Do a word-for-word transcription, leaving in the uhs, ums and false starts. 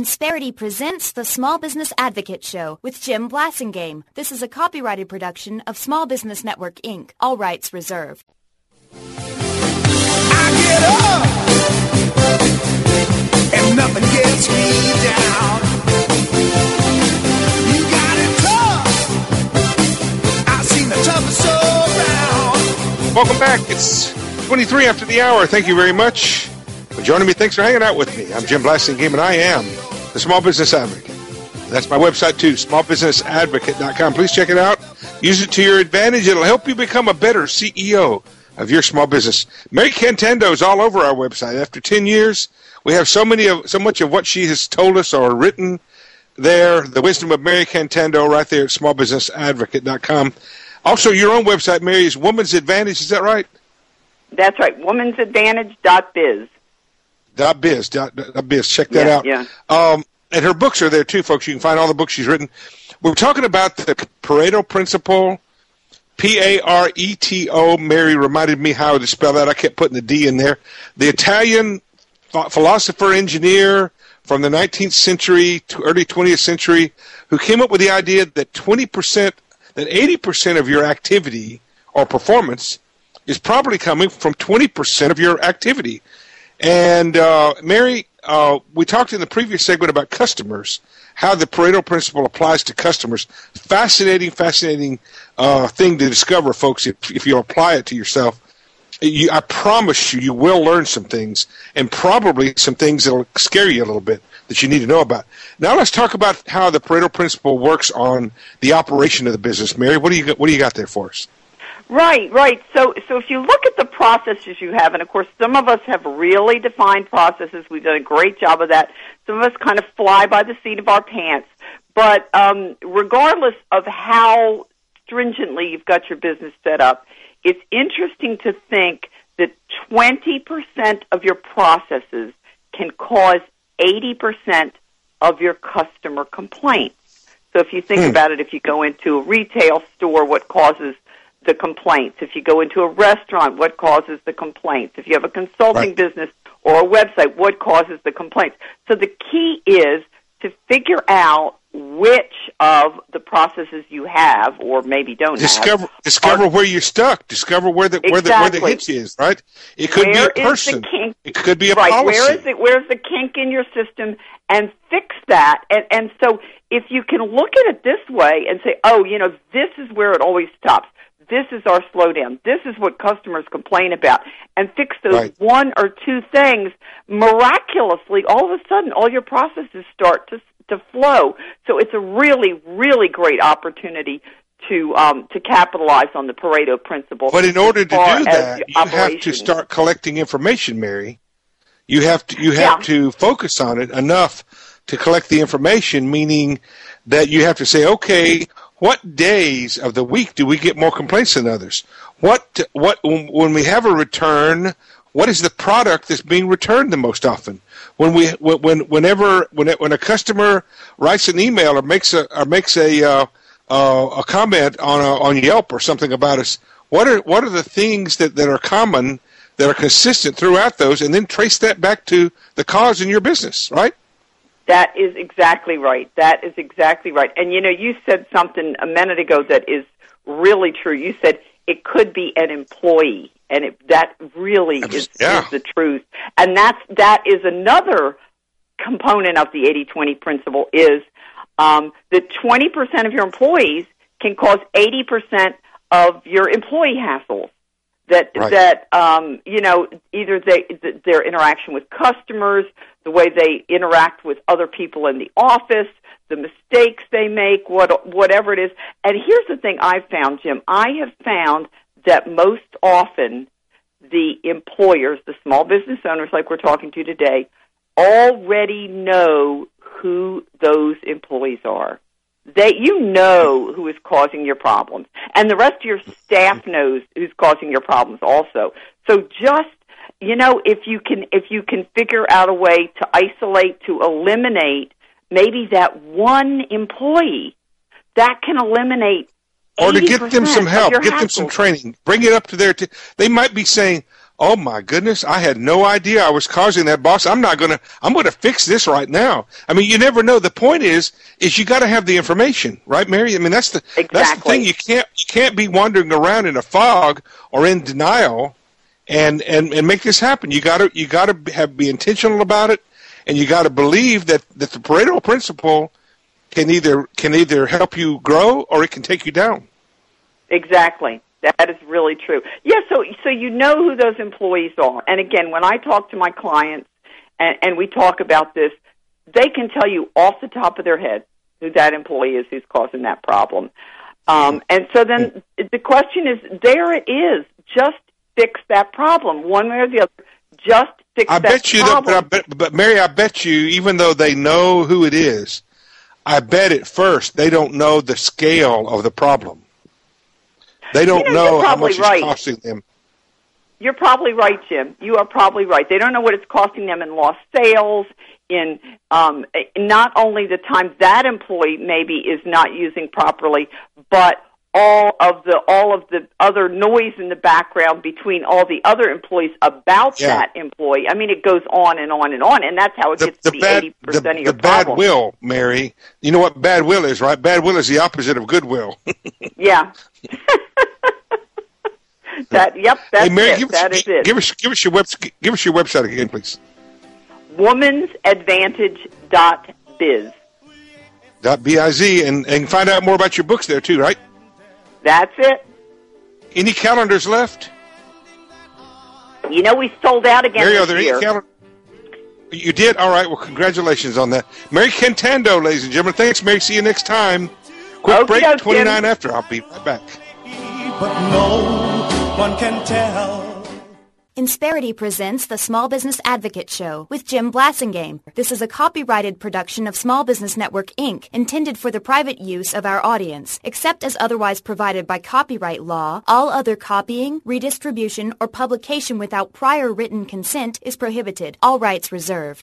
Insperity presents the Small Business Advocate Show with Jim Blasingame. This is a copyrighted production of Small Business Network, Incorporated. All rights reserved. I get up and nothing gets me down. You got it tough. I've seen the toughest around. Welcome back. It's twenty-three after the hour. Thank you very much for joining me. Thanks for hanging out with me. I'm Jim Blasingame, and I am the Small Business Advocate. That's my website, too, small business advocate dot com. Please check it out. Use it to your advantage. It'll help you become a better C E O of your small business. Mary Cantando is all over our website. After ten years, we have so many of so much of what she has told us or written there. The wisdom of Mary Cantando right there at small business advocate dot com. Also, your own website, Mary, is Woman's Advantage. Is that right? That's right. woman's advantage dot biz. Dot biz. Dot, dot biz. Check that yeah, out. Yeah. Um, and her books are there, too, folks. You can find all the books she's written. We're talking about the Pareto Principle, P A R E T O. Mary reminded me how to spell that. I kept putting the D in there. The Italian philosopher, engineer from the nineteenth century to early twentieth century who came up with the idea that twenty percent, that eighty percent of your activity or performance is probably coming from twenty percent of your activity. And, uh, Mary, uh, we talked in the previous segment about customers, how the Pareto Principle applies to customers. Fascinating, fascinating uh, thing to discover, folks, if, if you apply it to yourself. You, I promise you, you will learn some things, and probably some things that will scare you a little bit that you need to know about. Now let's talk about how the Pareto Principle works on the operation of the business. Mary, what do you got, what do you got there for us? Right, right. So, so if you look at the processes you have, and of course some of us have really defined processes. We've done a great job of that. Some of us kind of fly by the seat of our pants. But um, regardless of how stringently you've got your business set up, it's interesting to think that twenty percent of your processes can cause eighty percent of your customer complaints. So if you think hmm. about it, if you go into a retail store, what causes the complaints? If you go into a restaurant, what causes the complaints? If you have a consulting right. business or a website, what causes the complaints? So the key is to figure out which of the processes you have, or maybe don't discover, have. Discover are, where you're stuck. Discover where the exactly. where the where the hitch is. Right. It could where be a person. Is the kink? It could be a right. policy. Where is it? Where's the kink in your system? And fix that. And and so if you can look at it this way and say, oh, you know, this is where it always stops. This is our slowdown. This is what customers complain about. And fix those right. one or two things. Miraculously, all of a sudden, all your processes start to to flow. So it's a really, really great opportunity to um, to capitalize on the Pareto Principle. But in order to do that, you operation. have to start collecting information, Mary. You have to you have yeah. to focus on it enough to collect the information, meaning that you have to say, okay, what days of the week do we get more complaints than others? What what when we have a return, what is the product that's being returned the most often? When we when whenever when when a customer writes an email or makes a or makes a uh, uh, a comment on a, on Yelp or something about us, what are what are the things that, that are common, that are consistent throughout those, and then trace that back to the cause in your business, right? That is exactly right. That is exactly right. And, you know, you said something a minute ago that is really true. You said it could be an employee, and it, that really is, yeah. is the truth. And that's, that is another component of the eighty twenty principle is um, that twenty percent of your employees can cause eighty percent of your employee hassles. That right. that um, you know, either they their interaction with customers, the way they interact with other people in the office, the mistakes they make, what whatever it is. And here's the thing I've found, Jim. I have found that most often the employers, the small business owners like we're talking to today, already know who those employees are. They, you know who is causing your problems, and the rest of your staff knows who's causing your problems also. So just, you know, if you can, if you can figure out a way to isolate, to eliminate maybe that one employee, that can eliminate or to get them some help, get hassles. them some training, bring it up to their. T- they might be saying, oh my goodness, I had no idea I was causing that, boss. I'm not going to, I'm going to fix this right now. I mean, you never know. The point is, is you got to have the information, right, Mary? I mean, that's the, exactly. that's the thing. You can't, you can't be wandering around in a fog or in denial and, and, and make this happen. You got to, you got to have, be intentional about it. And you got to believe that, that the Pareto principle can either, can either help you grow or it can take you down. Exactly. That is really true. Yeah, so so you know who those employees are. And again, when I talk to my clients and, and we talk about this, they can tell you off the top of their head who that employee is who's causing that problem. Um, and so then the question is, there it is. Just fix that problem, one way or the other. Just fix I that bet you problem. That, but, I bet, but Mary, I bet you, even though they know who it is, I bet at first they don't know the scale of the problem. They don't you know, know how much right. it's costing them. You're probably right, Jim. You are probably right. They don't know what it's costing them in lost sales, in um, not only the time that employee maybe is not using properly, but all of the all of the other noise in the background between all the other employees about yeah. that employee. I mean, it goes on and on and on, and that's how it the, gets the to be bad, eighty percent the, of your the bad problem. will, Mary. You know what bad will is, right? Bad will is the opposite of goodwill. Yeah. That yep, that's hey, Mary, it. Give us, that is it. Give us, give us your web, give us your website again, please. Woman's Advantage dot biz. Dot B I Z, and, and find out more about your books there, too, right? That's it. Any calendars left? You know, we sold out again Mary, this are there year. any calendars? You did? All right. Well, congratulations on that. Mary Cantando, ladies and gentlemen. Thanks, Mary. See you next time. Quick Okey break, doke, twenty-nine Jim. after. I'll be right back. But no one can tell. Insperity presents the Small Business Advocate Show with Jim Blasingame. This is a copyrighted production of Small Business Network, Incorporated, intended for the private use of our audience. Except as otherwise provided by copyright law, all other copying, redistribution, or publication without prior written consent is prohibited. All rights reserved.